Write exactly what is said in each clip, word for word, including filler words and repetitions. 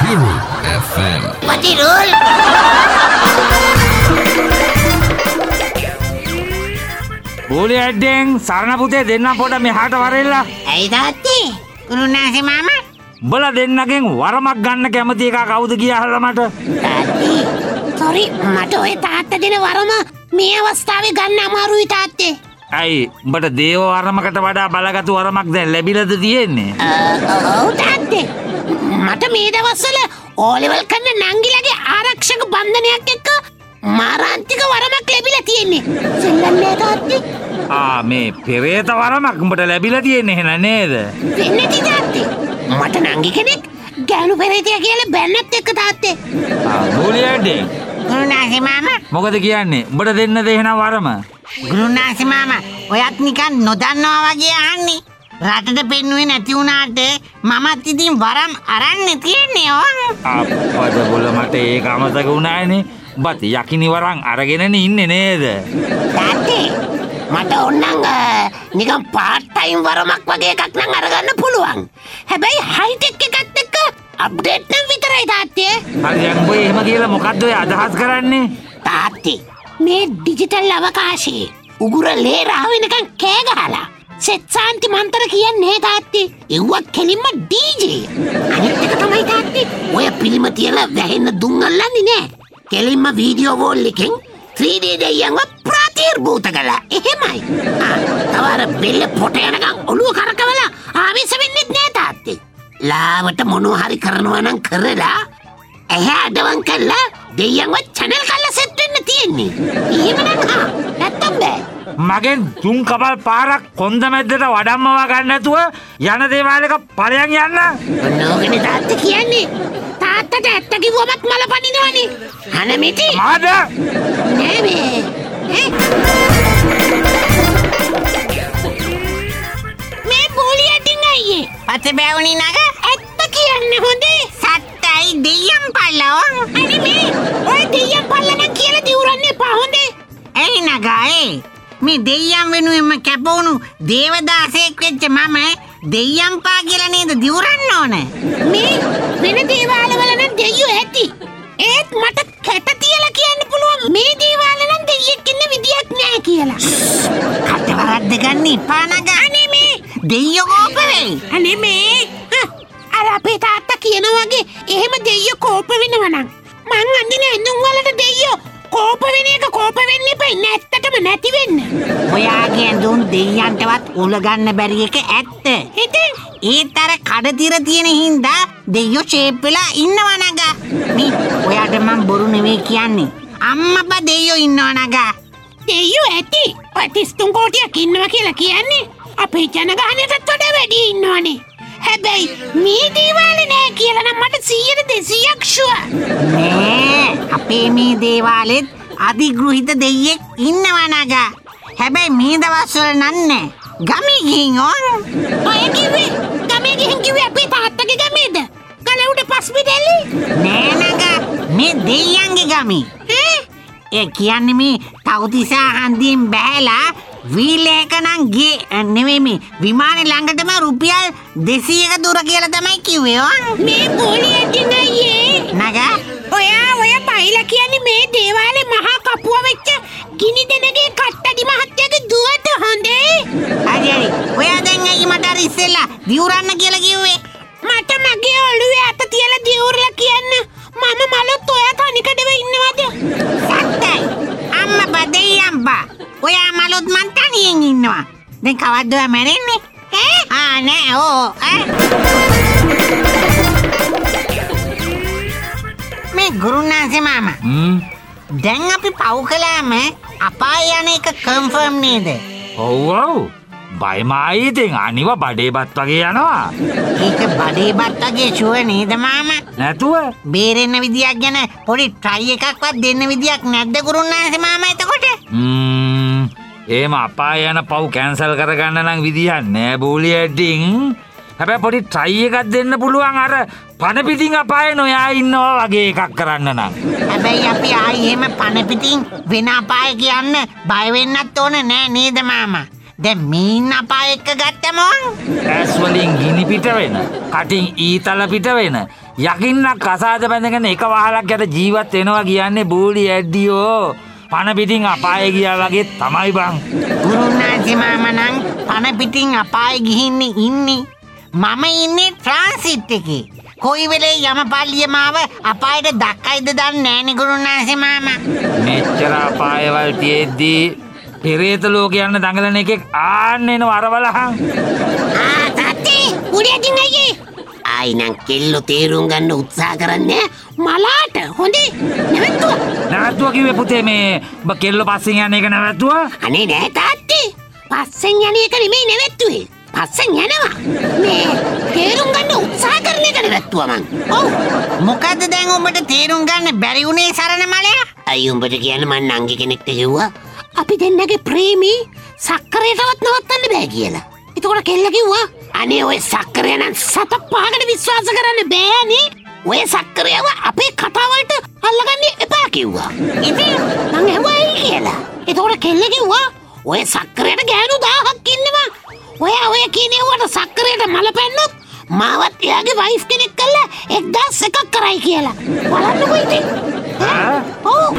Wadiru F M. Wadirul. බෝලි ඇඩ්ඩෙන් සරණ පුතේ දෙන්න පොඩ මෙහාට වරෙල්ලා. ඇයි තාත්තේ? ගුරුනාසේ මාමා. උඹලා දෙන්නගෙන් වරමක් ගන්න කැමති එක කවුද කියලා අහලා මට. තාත්තේ. sorry මට ඔය තාත්තා දෙන වරම මේ අවස්ථාවේ ගන්න අමාරුයි තාත්තේ. ඇයි උඹට දේව වරමකට වඩා බලගතු වරමක් දැන් ලැබිලාද තියෙන්නේ? ඔව් තාත්තේ. මට මේ දවස්වල ඕ ලෙවල් කරන නංගිලගේ ආරක්ෂක බන්ධනයක් එක්ක මාරාන්තික වරමක් ලැබිලා තියෙන්නේ. සෙල්ලන්නේ තාත්තේ. ආ මේ පෙරේත වරමක් උඹට ලැබිලා තියෙන්නේ එහෙනම් නේද? වෙන්නේ නැති තාත්තේ. මට නංගි කෙනෙක් ගෑනු පෙරේතයා කියලා බැන්නත් එක්ක තාත්තේ. ආ බෝලි ඇඩ්ඩෙන්. ගුරුනාසේ මාමා. මොකද කියන්නේ? උඹට දෙන්නද එහෙනම් වරම? ගුරුනාසේ මාමා ඔයත් නිකන් නොදන්නවා වගේ අහන්නේ. රටට පෙන්නුවේ නැති වුණාට මමත් ඉතින් වරම් අරන් තියෙන්නේ ඕ. අප්පද බොල මට ඒක අමතක වුණානේ. උඹත් යකිනි වරන් අරගෙනනේ ඉන්නේ නේද? තාත්තේ මට ඕනනම් නිකන් පාර්ට් ටයිම් වරමක් වගේ එකක් නම් අරගන්න පුළුවන්. හැබැයි හයිටෙක් එකත් එක්ක අප්ඩේට් නම් විතරයි තාත්තේ. හරි දැන් උඹ එහෙම කියලා මොකද්ද ඔය අදහස් කරන්නේ? තාත්තේ මේ ඩිජිටල් අවකාශයේ උගුර ලේ රාව වෙනකන් කෑ ගහලා සෙත් සාන්ති මන්තර කියන්නේ තාත්තේ. එව්වත් කෙලින්ම ඩීජේ. අනිත් එක තමයි තාත්තේ ඔය පිළිම තියලා වැහෙන්න දුම් අල්ලන්නේ නෑ. කෙලින්ම වීඩියෝ වෝල් එකෙන් three D දෙයියන්ව ප්‍රතිර්භූත කළා. එහෙමයි. ආ තවර බෙල්ල පොට යනකම් ඔළුව කරකවලා ආවේශ වෙන්නෙත් නෑ තාත්තේ. ලාවට මොනවා හරි කරනවා නම් කරලා ඇහැ අඩවන් කළා දෙයියන්ව channel කළා සෙට් වෙන්න තියෙන්නේ. එහෙමනම් හා නැත්තම් බෑ. මගෙන් තුන් කබල් පාරක් කොන්ද මැද්දට වඩම්මවා ගන්න නැතුව යන දේවාලයක ඵලයන් යන්න. නෝගනේ තාත්තා කියන්නේ. තාත්තට ඇත්ත කිව්වමත් මල පනිනවනේ. හනමිටි. මාද නෑ මේ. මේ බෝලියටින් අයියේ. පස්සේ බෑවුනි නග. ඇත්ත කියන්න හොඳේ. සත්තයි දෙයියන් පල්ලෝ. අනේ මේ ඔය දෙයියන් පල්ලන කියලා දිවුරන්නේ එපා හොඳේ. එයි නගා ඒ. මේ දෙයියන් වෙනුවෙන්ම කැපවුණු දේවදාසයෙක් වෙච්ච මම දෙයියන්පා කියලා නේද දිවුරන්න ඕන. මේ වෙන දේවාලවල නම් දෙයියෝ ඇති. ඒත් මට කැට තියලා කියන්න පුළුවන් මේ දේවාල නම් දෙයියෙක් ඉන්න විදියක් නෑ කියලා. කට වරද්ද ගන්න එපා නගා. අනේ මේ දෙයියෝ කෝප වෙයි. අනේ මේ අර අපේ තාත්තා කියන වගේ එහෙම දෙයියෝ කෝප වෙනවා නම් මං අඳින ඇඳුම් වලට දෙයියෝ කෝප වෙන එක කෝප වෙන්න එපා. නැත්තටම නැති වෙන්න. ඔයාගේ ඇඳුම් දෙයියන්ටවත් උල ගන්න බැරි එක ඇත්ත. ඉතින් ඒත් අර කඩතිර තියෙන හින්දා දෙයියෝ ෂේප් වෙලා ඉන්නවා නගා. මේ ඔයාට මම බොරු නෙවෙයි කියන්නේ. අම්මපා දෙයියෝ ඉන්නවා නගා. දෙයියෝ ඇති. ඔය තිස් තුන් කෝටියක් ඉන්නවා කියලා කියන්නේ අපේ ජනගහනයටත් වඩා වැඩි ඉන්නවනේ. හැබැයි මේ දේවාලේ නෑ කියලා නම් මට සීයට දෙසීයක් ෂුවර්. නෑ අපේ මේ දේවාලෙත් අධිග්‍රහිත දෙයියෙක් ඉන්නවා නගා. හැබැයි මේ දවස්වල නන්නේ. ගමේ ගිහින් ඕන. ඔය කිව්වේ ගමේ ගිහින් කිව්වේ අපේ තාත්තගේ ගමේද? ගලවුඩ පස්පිටල්ලි? නෑ නගා මේ දෙයියන්ගේ ගමේ. ඒ කියන්නේ මේ තවුතිසා හන්දියෙන් බෑලා වීලයක නම් ගේ නෙවෙයි මේ විමානේ ළඟටම රුපියල් දෙසීයක දුර කියලා තමයි කිව්වේ ඕ. මේ බෝලියටින් අයියේ නගා ඔයා ඔය බයිලා කියන්නේ මේ දේවාලේ මහා කපුව වෙච්ච ගිනි දෙනගේ කට්ටඩි මහත්තයාගේ දුවද හොඳේ. හරි හරි ඔයා දැන් ඇයි මට අර ඉස්සෙල්ලා දිවුරන්න කියලා කිව්වේ? මට මගේ ඔළුවේ අත තියලා දිවුරලා කියන්න. මම මලොත් ඔයා තනිකඩව ඉන්නවද? සත්තයි අම්මා බදෙයම්බා ඔයා මලොත් මං තනියෙන් ඉන්නවා. දැන් කවද්ද ඔයා මැරෙන්නේ? ඈ ආ නෑ ඕ ඈ මේ ගුරුනාසේ මාමා. හ්ම් දැන් අපි පව් කළාම අපාය යන එක කන්ෆර්ම් නේද? ඔව් ඔව් බයිමයි ඉතින් අනිව බඩේපත් වගේ යනවා. ඒක බඩේපත් වගේ ෂුවර් නේද මාමා? නැතුව බේරෙන්න විදියක් ගැන පොඩි ට්‍රයි එකක්වත් දෙන්න විදියක් නැද්ද ගුරුනාසේ මාමා එතකොට? ම්ම් එහෙම අපාය යන පව් කැන්සල් කරගන්න නම් විදියක් නෑ බෝලි ඇඩ්ඩින්. හැබැයි පොඩි ට්‍රයි එකක් දෙන්න පුළුවන් අර පන පිටින් අපායේ නොයා ඉන්නවා වගේ එකක් කරන්න නම්. හැබැයි අපි ආයි එහෙම පන පිටින් වෙන අපාය කියන්න බය වෙන්නත් ඕන නෑ නේද මාමා? දැන් මීන් අපාය එක්ක ගත්තම ඇස් වලින් ගිනි පිට වෙන, කටින් ඊතල පිට වෙන, යකින්නක් කසාද බැඳගෙන එක වහලක් යට ජීවත් වෙනවා කියන්නේ බූලි ඇඩ්ඩියෝ පණ පිටින් අපායේ ගියා වගේ තමයි බං. ගුරුනාන්සේ මාමා නම් පණ පිටින් අපායේ ගිහින්නේ ඉන්නේ. මම ඉන්නේ ට්‍රාන්සිට් එකේ. කොයි වෙලේ යමපල්ලිය මාව අපායට දක්කයිද දන්නේ නෑනේ ගුරුනාන්සේ මාමා. මෙච්චර අපායවල් තියෙද්දී පෙරේත ලෝකේ යන දඟලන එකෙක් ආන්න එන වරවලහන්. ආ තාත්තේ උඩින් අයියේ. ආයි නම් කෙල්ලෝ තේරුම් ගන්න උත්සාහ කරන්නේ මලාට හොඳේ නැවතුවා. නැවතුවා කිව්වේ පුතේ මේ ඔබ කෙල්ලෝ පස්සෙන් යන එක නැවතුවා? අනේ නෑ තාත්තේ. පස්සෙන් යන එක නෙමෙයි නැවතුවේ. පස්සෙන් යනවා. මේ තේරුම් ගන්න උත්සාහ කරන එක නැවතුවා මං. ඔව්. මොකද්ද දැන් උඹට තේරුම් ගන්න බැරි උනේ සරණ මලයා? අයි උඹට කියන්න මං නංගි කෙනෙක්ට කිව්වා. අපි දෙන්නගේ ප්‍රේමී සක්කරයටවත් නවත්තන්න බෑ කියලා. එතකොට කෙල්ල කිව්වා අනේ ඔය සක්කරය නම් සතක් පහකට විශ්වාස කරන්න බෑනේ. ඔය සක්කරයව අපේ කතාවලට අල්ලගන්න එපා කිව්වා. ඉතින් මං ඇහුවයි කියලා. එතකොට කෙල්ල කිව්වා ඔය සක්කරයට ගෑනු දහයක් ඉන්නවා. ඔයා ඔය කියනේවට සක්කරයට මල පැන්නොත් මාවත් එයාගේ වයිෆ් කෙනෙක් කළා එක්දාස් එකක් කරයි කියලා. බලන්නකෝ ඉතින්. ඔව්.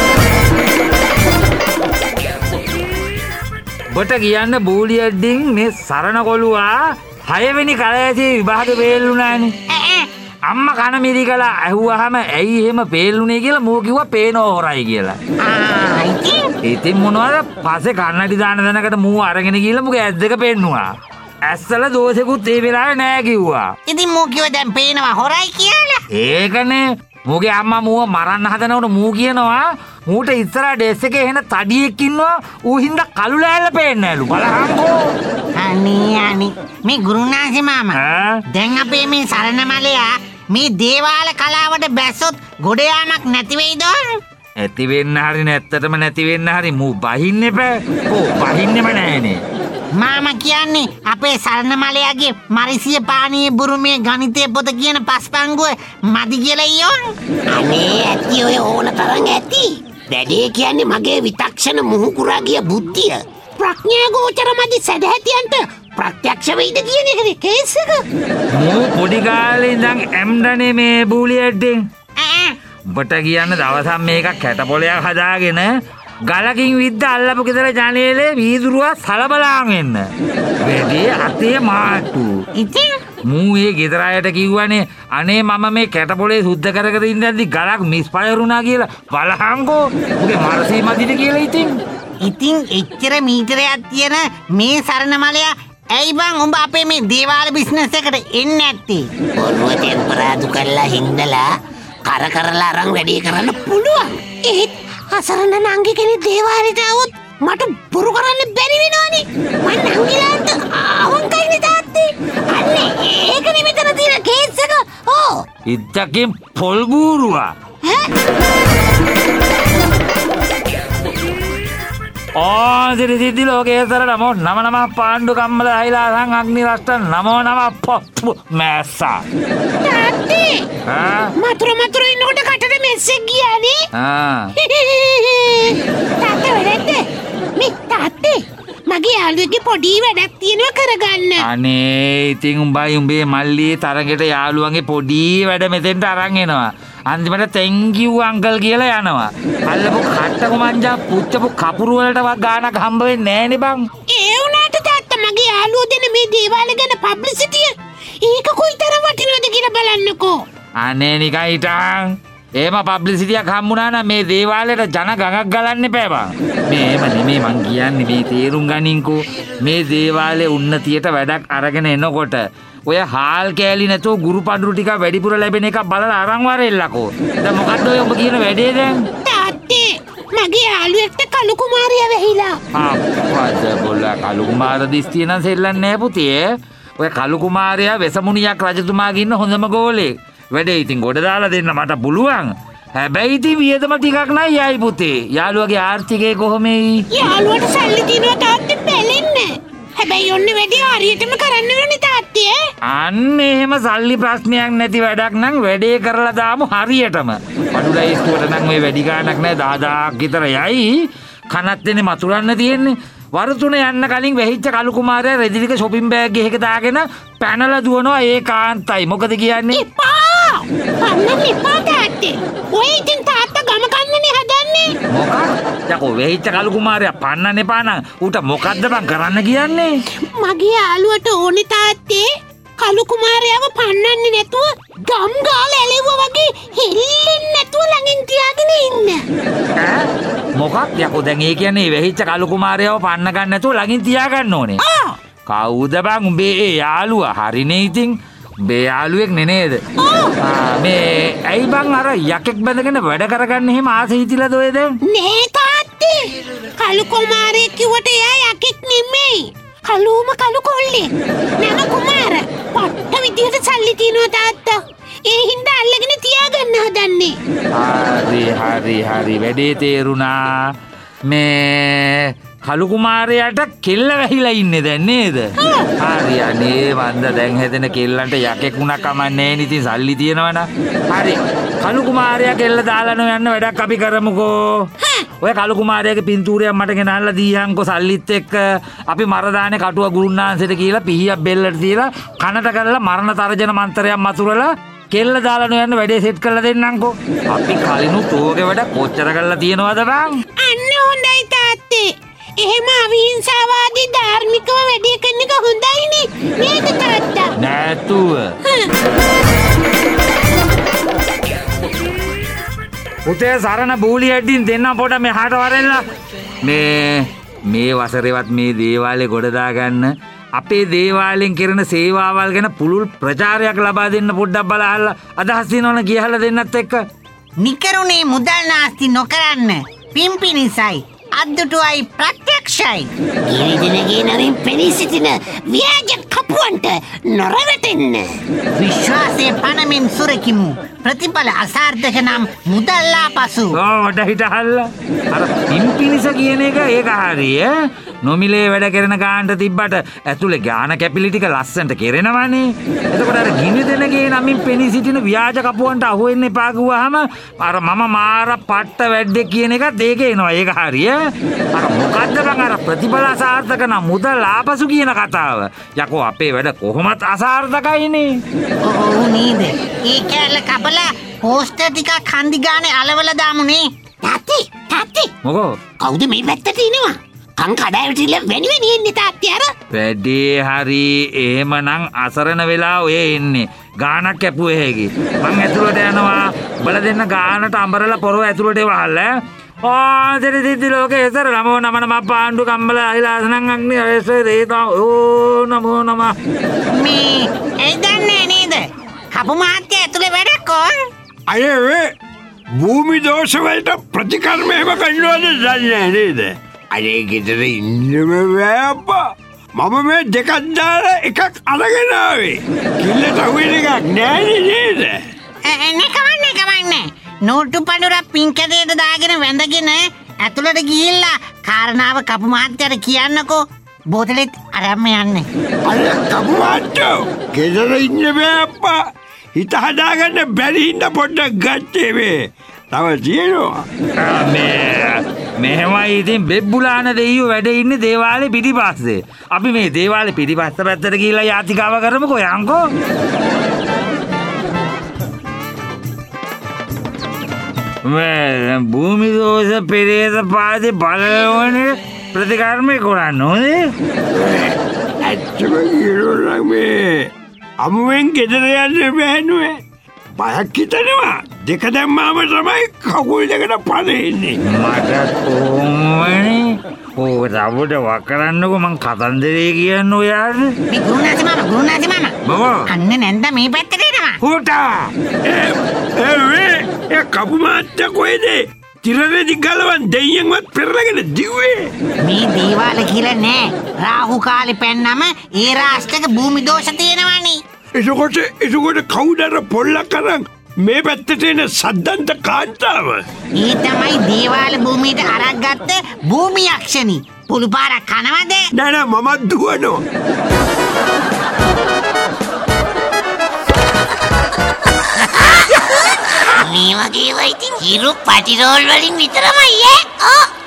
බට කියන්න බූලි ඇඩ්ඩින් මේ සරණ කොළුවා හයවෙනි කලයේදී විභාග වේල්ුණානේ. අම්මා කන මිරිකලා ඇහුවාම ඇයි එහෙම පේල්ුනේ කියලා මෝ කිව්වා පේනෝ හොරයි කියලා. ආ ඉතින් ඉතින් මොනවද පස්සේ කන්නඩි දාන දනකට මූ අරගෙන ගිහලා මුගේ ඇස් දෙක පෙන්නුවා. ඇස්සල දෝෂෙකුත් ඒ වෙලාවේ නෑ කිව්වා. ඉතින් මෝ කිව්වා දැන් පේනවා හොරයි කියලා. ඒකනේ මුගේ අම්මා මූව මරන්න හදනකොට මූ කියනවා මූට ඉස්සරහ ඩෙස් එකේ එන තඩියෙක් ඉන්නවා ඌ හින්දා කළු ලෑල්ල පේන්නේ නැලු බලහන්කෝ. අනේ අනේ මේ ගුරුනාන්සේ මාමා දැන් අපේ මේ සරණ මලයා මේ දේවාල කලාවට බැස්සොත් ගොඩ යාමක් නැති වෙයිද? ඇති වෙන්න හරි නැත්තටම නැති වෙන්න හරි මූ බහින්න එපා. ඕ බහින්නෙම නෑනේ. මාමා කියන්නේ අපේ සරණ මලයාගේ මරිසිය පානීය බුරුමේ ගණිතයේ පොත කියන පස්පංගුව මදි කියලා ඊයෝ. අනේ ඇති ඔය ඕන තරම් ඇති. වැඩේ කියන්නේ මගේ විතක්ෂණ මුහුකුරා ගිය බුද්ධිය. ප්‍රඥා ගෝචර මදි සැදැහැතියන්ට ප්‍රත්‍යක්ෂ වෙයිද කියන එකනේ කේස් එක. මූ පොඩි කාලේ ඉඳන් ඇම්ඩනේ මේ බූලි ඇඩ්ඩෙන්. ඔබට කියන්න දවසක් මේක කැටපොලයක් හදාගෙන ගලකින් විද්ද අල්ලපු ගෙදර ජනේලේ වීදුරුවා සලබලාන් එන්න. වැඩේ අතේ මාට්ටු. ඉතින් මූ ඒ ගෙදර අයට කිව්වනේ අනේ මම මේ කැටපොලේ සුද්ධ කර කර ඉඳන්දි ගලක් මිස්පයරුණා කියලා බලහන්කෝ. උගේ මරසී මදිද කියලා ඉතින්. ඉතින් එච්චර මීටරයක් තියෙන මේ සරණ මලයා ඇයි බං උඹ අපේ මේ දේවාල බිස්නස් එකට එන්නේ නැත්තේ? ඔරුව ටෙම්පරාදු කරලා හින්දලා කර කරලා අරන් වැඩේ කරන්න පුළුවන්. ඒත් අසරණ නංගි කෙනෙක් දේවාලෙට આવොත් මට බොරු කරන්න බැරි වෙනවනේ. මං නංගිලාට අවංකයිනේ තාත්තේ. අන්නේ ඒකනේ මෙතන තියෙන කේස් එක. ඕ ඉත්තකින් පොල් බූරුවා. ඕ සිරි සිද්ධි ලෝකේසර නමෝ නම නම පාණ්ඩු කම්මල හයිලාසං අග්නි රස්තන් නමෝ නම පොප්පු මැස්සා. තාත්තේ ආ මතුරු මතුරු ඉන්නකොට කටට මෙස්සෙක් ගියානේ. ආ තාත්තා වැඩක්ද? මේ තාත්තේ මගේ යාළුවෙක්ගේ පොඩි වැඩක් තියෙනවා කරගන්න. අනේ ඉතින් උඹයි උඹේ මල්ලි තරගෙට යාළුවන්ගේ පොඩි වැඩ මෙතෙන්ට අරන් එනවා. අන්තිමට thank you අංකල් කියලා යනවා. අල්ලපු කට්ටක මංජා පුච්චපු කපුරු වලටවත් ගානක් හම්බ වෙන්නේ නෑනේ බං. ඒ වුණාට තාත්තා මගේ යාළුවෝ දෙන මේ දේවාල ගැන පබ්ලිසිටි ඒක කොයිතරම් වටිනවද කියලා බලන්නකෝ. අනේ නිකන් හිටන්. එහෙම පබ්ලිසිටියක් හම්බුණා නම් මේ දේවාලෙට ජන ගඟක් ගලන්න එපා බං. මේ එහෙම නෙමෙයි මං කියන්නේ මේ තේරුම් ගනින්කෝ. මේ දේවාලේ උන්නතියට වැඩක් අරගෙන එනකොට ඔය හාල් කෑලි නැතුව ගුරු පඳුරු ටික වැඩිපුර ලැබෙන එක බලලා අරන් වරෙල්ලකෝ. දැන් මොකද්ද ඔය ඔබ කියන වැඩේ දැන්? තාත්තේ මගේ යාළුවෙක්ට කලු කුමාරිය වෙහිලා. අප්පද බොල්ලා කලු කුමාර දිස්තිය නම් සෙල්ලන්නේ නැහැ පුතේ. ඔය කලු කුමාරයා වෙසමුණියක් රජතුමාගේ ඉන්න හොඳම ගෝලේ. වැඩේ ඉතින් ගොඩ දාලා දෙන්න මට පුළුවන්. හැබැයි ඉතින් වියදම ටිකක් නයි යයි පුතේ. යාළුවගේ ආර්ථිකය කොහොමයි? යාළුවට සල්ලි දිනවා තාත්තේ බැලෙන්නේ. හැබැයි ඔන්න වැඩි හරියටම කරන්න ඕනේ තාත්තේ. අන්න එහෙම සල්ලි ප්‍රශ්නයක් නැති වැඩක් නම් වැඩේ කරලා දාමු හරියටම. පඩුලා ඉස්තුවට නම් ඔය වැඩි ගාණක් නැහැ දහදාහක් විතර යයි. කනත් දෙන්නේ මතුරන්න තියෙන්නේ. වරුතුන යන්න කලින් වෙහිච්ච කලු කුමාරයා රෙදිලික shopping bag එකක දාගෙන පැනලා දුවනවා ඒකාන්තයි. මොකද කියන්නේ? එපා! පන්නන්න එපා තාත්තේ. ඔය ඉතින් තාත්තා ගම කන්නනේ හදන්නේ. මොකක්? යකෝ වෙහිච්ච කලු කුමාරයා පන්නන්න එපා නම් ඌට මොකද්ද බං කරන්න කියන්නේ? මගේ යාළුවට ඕනේ තාත්තේ කලු කුමාරයාව පන්නන්නේ නැතුව ගම් ගාලා ඇලෙව්වා වගේ හෙල්ලෙන්නේ නැතුව ළඟින් තියාගෙන ඉන්න. ඈ මොකක්? යකෝ දැන් ඒ කියන්නේ වෙහිච්ච කලු කුමාරයාව පන්න ගන්න නැතුව ළඟින් තියාගන්න ඕනේ. ආ කවුද බං උඹේ ඒ යාළුවා? හරිනේ ඉතින්. උඹේ යාළුවෙක් නේ නේද? ආ මේ ඇයි බං අර යකෙක් බඳගෙන වැඩ කරගන්න එහෙම ආසෙ හිතිලාද ඔය දැන්? නෑ තාත්තේ. කලු කුමාරයෙක් කිව්වට එයා යකෙක් නෙමෙයි. කලුම කලු කොල්ලෙක්. නම කුමාර. පට්ට විදියට සල්ලි තියනවා තාත්තා. ඒ හින්දා අල්ලගෙන තියාගන්න හදන්නේ. හරි හරි හරි වැඩේ තේරුණා. මේ කලු කුමාරයාට කෙල්ල වැහිලා ඉන්නේ දැන් නේද? හරි අනේ වන්ද දැන් හැදෙන කෙල්ලන්ට යකෙක් වුණා කමන්නේ නේ ඉතින් සල්ලි තියනවනම්. හරි කලු කුමාරයා කෙල්ල දාලා නෝ යන්න වැඩක් අපි කරමුකෝ. ඔය කලු කුමාරයාගේ පින්තූරයක් මට ගෙනල්ලා දීහන්කෝ සල්ලිත් එක්ක. අපි මරදානේ කටුව ගුරුන්නාන්සේට කියලා පිහියක් බෙල්ලට තියලා කනට කරලා මරණ තර්ජන මන්ත්‍රයක් මතුරලා කෙල්ල දාලා නෝ යන්න වැඩේ සෙට් කරලා දෙන්නම්කෝ. අපි කලිනුත් ඕගේ වැඩ කොච්චර කරලා තියනවද බං? අන්න හොඳයි තාත්තේ. එහෙම අවිහිංසාවාදී ධාර්මිකව වැඩේ කරන එක හොඳයිනේ නේද තාත්තා? නැතුව. පුතේ සරණ බූලි ඇඩ්ඩින් දෙන්න පොඩ මෙහාට වරෙල්ලා. මේ මේ වසරේවත් මේ දේවාලේ ගොඩ දාගන්න අපේ දේවාලෙන් කරන සේවාවල් ගැන පුළුල් ප්‍රචාරයක් ලබා දෙන්න පොඩ්ඩක් බලහල්ලා අදහස් දිනවන කියහලා දෙන්නත් එක්ක. නිකරුණේ මුදල් නාස්ති නොකරන්න පිම්පිනිසයි අද්දුටුවයි ප්‍රත්‍යක්ෂයි. ගිරිදිනගේ නමින් පෙනී සිටින ව්‍යාජ කපුවන්ට නොරවටෙන්න. විශ්වාසය පනමින් සුරකිමු. ප්‍රතිඵල අසාර්ථක නම් මුදල්ලා පසු. ඕට හිටහල්ලා. අර පිම්පිනිස කියන එක ඒක හරිය. නොමිලේ වැඩ කරන ගානට තිබ්බට ඇතුලේ ගාන කැපිලි ටික ලස්සනට කෙරෙනවනේ. එතකොට අර ගිනිදෙනගේ නමින් පෙනී සිටින ව්‍යාජ කපුවන්ට අහු වෙන්න එපා ගුවාම අර මම මාර පට්ට වැඩේ කියන එකත් ඒක එනවා. ඒක හරිය. අර මොකද්ද බං අර ප්‍රතිඵල අසාර්ථක නම් මුදල් ආපසු කියන කතාව. යකෝ අපේ වැඩ කොහොමත් අසාර්ථකයිනේ. ඔව් නේද? ඒ කැල කපලා පෝස්ටර් ටිකක් හන්දි ගානේ අලවලා දාමුනේ. තාත්ති තාත්ති. මොකෝ? කවුද මේ පැත්තට එනවා? කං කඩාවැටිලා වෙනි වෙනි එන්නේ තාත්ති අර. වැඩේ හරි එහෙමනම් අසරණ වෙලා ඔය එන්නේ. ගානක් කැපුවේ හැකි. මං ඇතුළට යනවා. බල දෙන්න ගානට අඹරලා පොරව ඇතුළට වහල්ල. ආ දෙරි දිදි ලෝකේ ඉතර නමෝ නම නම පාණ්ඩු කම්බල අයිලාසනං අග්නි අයසේ දේතා ඕ නමෝ නම. මේ ඒ දන්නේ නේද? කපු මාත්‍ය ඇතුලේ වැඩක් ඕන. අනේ වේ භූමි දෝෂ වලට ප්‍රතිකර්ම එහෙම කරනවද දන්නේ නේද? අනේ ගෙදර ඉන්නම බෑ අප්පා. මම මේ දෙකක් දාලා එකක් අරගෙන ආවේ. කිල්ලට අහුවෙන එකක් නෑනේ නේද? එන්නේ කවන්නේ කවන්නේ. නෝටු පඳුරක් පින්කඩේට දාගෙන වැඳගෙන ඇතුළට ගිහිල්ලා කාරණාව කපු මහත්තයාට කියන්නකෝ. බෝතලෙත් අරන් යන්නේ. අර කපු මහත්තයෝ ගෙදර ඉන්න බෑ අප්පා. හිත හදාගන්න බැරි හින්දා පොඩ්ඩක් ගත්තේ මේ. තව තියෙනවා. මේ මෙහෙමයි ඉතින් බෙබ්බුලාන දෙයියෝ වැඩ ඉන්නේ දේවාලේ පිටිපස්සේ. අපි මේ දේවාලේ පිටිපස්ස පැත්තට ගිහිල්ලා යාතිකාව කරමුකෝ යන්කෝ. මේ භූමි දෝෂ පෙරේත පාදේ බලවන්නේ ප්‍රතිකර්මේ කරන්න ඕනේ. ඇත්තම කියනවා මේ අමුවෙන් ගෙදර යන්න බෑනුවේ. බයක් හිතනවා. දෙක දැම්මාම තමයි කකුල් දෙකට පදෙන්නේ. මට ඕමනේ. ඕක තවුට වකරන්නකෝ මං කතන්දරේ කියන්න ඔයාට. මේ ගුරුනාති මාමා ගුරුනාති මාමා. මොකෝ? අන්න නැන්ද මේ පැත්තට එනවා. හොටා ඒ වේ ඒ කපු මාත්‍ය කොහෙද? තිරරෙදි ගලවන් දෙයියෙන්වත් පෙරලගෙන දිව්වේ. මේ දේවාල කියලා නෑ. රාහු කාලේ පැන්නම ඒ රාෂ්ට්‍රක භූමි දෝෂ තියෙනවනේ. එසකොට එසකොට කවුදර පොල්ලක් කරන් මේ පැත්තට එන සද්දන්ත කාන්තාව. ඒ තමයි දේවාල භූමියට අරක් ගත්ත භූමි යක්ෂණි. පුළු පාරක් කනවද? නෑ නෑ මමත් දුවනවා. මේ වගේ වයිතින් හිරු පටිරෝල් වලින් විතරමයි ඈ.